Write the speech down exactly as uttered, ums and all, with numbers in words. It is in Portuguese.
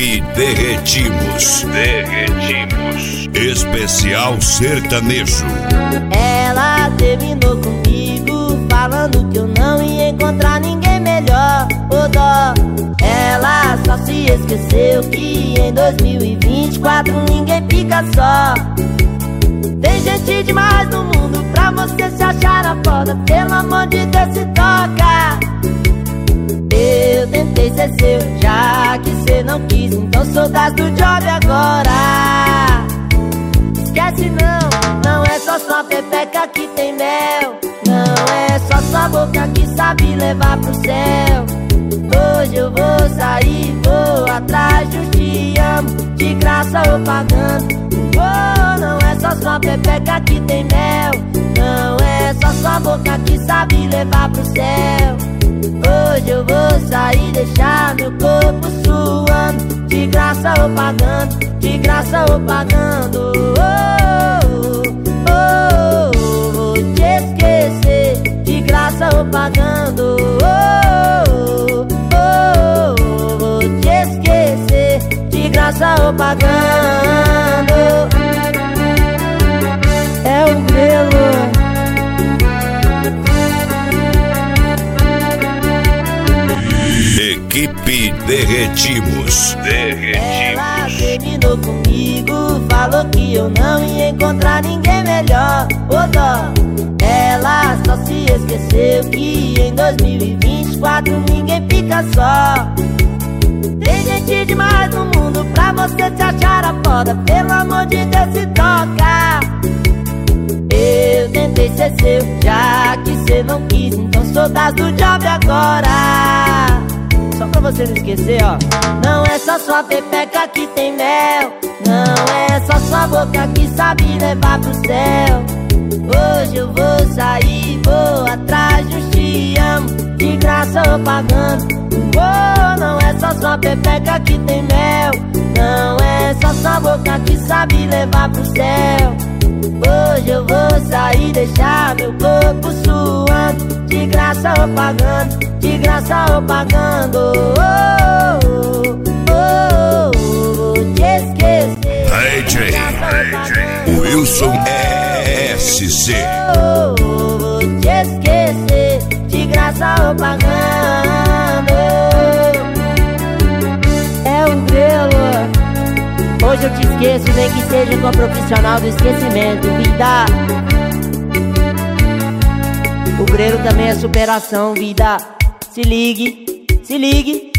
Equipe Derretimos. Derretimos. Especial sertanejo. Ela terminou comigo, falando que eu não ia encontrar ninguém melhor. Ô dó, ela só se esqueceu que em dois mil e vinte e quatro ninguém fica só. Tem gente demais no mundo pra você se achar na foda. Pelo amor de Deus, se toca. Eu tentei ser seu, já que cê não quis, então sou das do job agora. Esquece não, não é só sua pepeca que tem mel. Não é só sua boca que sabe levar pro céu. Hoje eu vou sair, vou atrás de um te amo, de graça ou pagando. Oh, não é só sua pepeca que tem mel. Não é só sua boca que sabe levar pro céu. Hoje eu vou sair, deixar meu corpo suando, de graça ou pagando, de graça ou pagando. Oh, oh, oh, oh, vou te esquecer, de graça ou pagando. Oh, oh, oh, oh, vou te esquecer, de graça ou pagando. É o Grelo. Equipe Derretimos. Derretimos. Ela terminou comigo, falou que eu não ia encontrar ninguém melhor. Ô dó, ela só se esqueceu que em dois mil e vinte e quatro ninguém fica só. Tem gente demais no mundo pra você se achar a foda. Pelo amor de Deus, se toca. Eu tentei ser seu, já que cê não quis, então sou das do job agora. Só pra você não esquecer, ó. Não é só sua pepeca que tem mel. Não é só sua boca que sabe levar pro céu. Hoje eu vou sair, vou atrás de um te amo, de graça ou pagando. Oh, não é só sua pepeca que tem mel. Não é só sua boca que sabe levar pro céu. Hoje eu vou sair, deixar meu corpo suando, de graça ou pagando, de graça ou pagando. Oh, oh, oh, oh, vou te esquecer. D J Wilson S C. Oh, oh, vou te esquecer, de graça ou pagando. É um Grelo. Hoje eu te esqueço, nem que seja com a profissional do esquecimento, vida. O Grelo também é superação, vida. Se ligue, se ligue.